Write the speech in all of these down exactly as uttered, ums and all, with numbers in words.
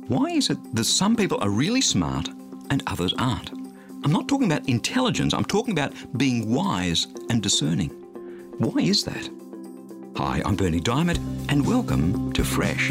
Why is it that some people are really smart and others aren't? I'm not talking about intelligence, I'm talking about being wise and discerning. Why is that? Hi, I'm Berni Dymet, and welcome to Fresh.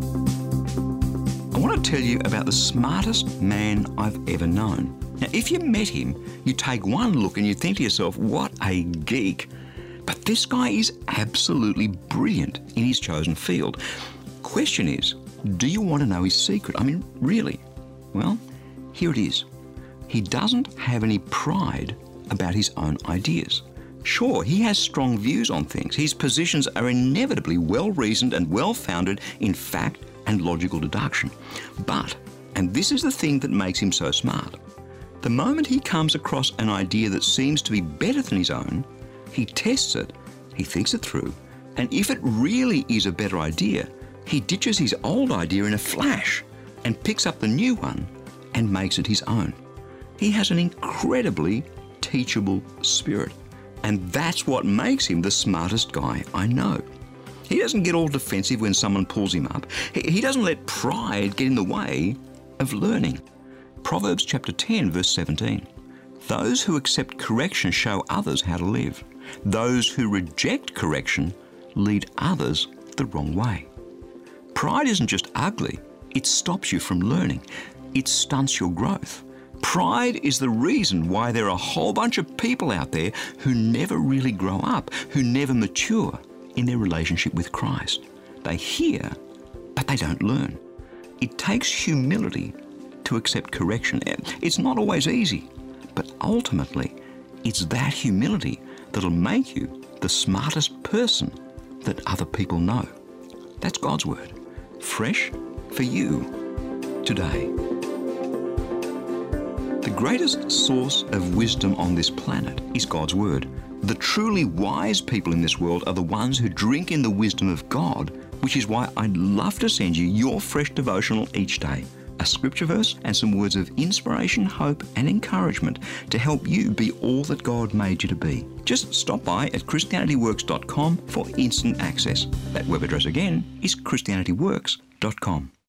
I want to tell you about the smartest man I've ever known. Now, if you met him, you take one look and you think to yourself, what a geek. But this guy is absolutely brilliant in his chosen field. Question is, do you want to know his secret? I mean, really? Well, here it is. He doesn't have any pride about his own ideas. Sure, he has strong views on things. His positions are inevitably well-reasoned and well-founded in fact and logical deduction. But, and this is the thing that makes him so smart, the moment he comes across an idea that seems to be better than his own, he tests it, he thinks it through, and if it really is a better idea, he ditches his old idea in a flash and picks up the new one and makes it his own. He has an incredibly teachable spirit, and that's what makes him the smartest guy I know. He doesn't get all defensive when someone pulls him up. He doesn't let pride get in the way of learning. Proverbs chapter ten, verse seventeen. Those who accept correction show others how to live. Those who reject correction lead others the wrong way. Pride isn't just ugly, it stops you from learning. It stunts your growth. Pride is the reason why there are a whole bunch of people out there who never really grow up, who never mature in their relationship with Christ. They hear, but they don't learn. It takes humility to accept correction. It's not always easy, but ultimately, it's that humility that'll make you the smartest person that other people know. That's God's word. Fresh for you today. The greatest source of wisdom on this planet is God's word. The truly wise people in this world are the ones who drink in the wisdom of God, which is why I'd love to send you your fresh devotional each day. A scripture verse and some words of inspiration, hope and encouragement to help you be all that God made you to be. Just stop by at Christianity Works dot com for instant access. That web address again is Christianity Works dot com.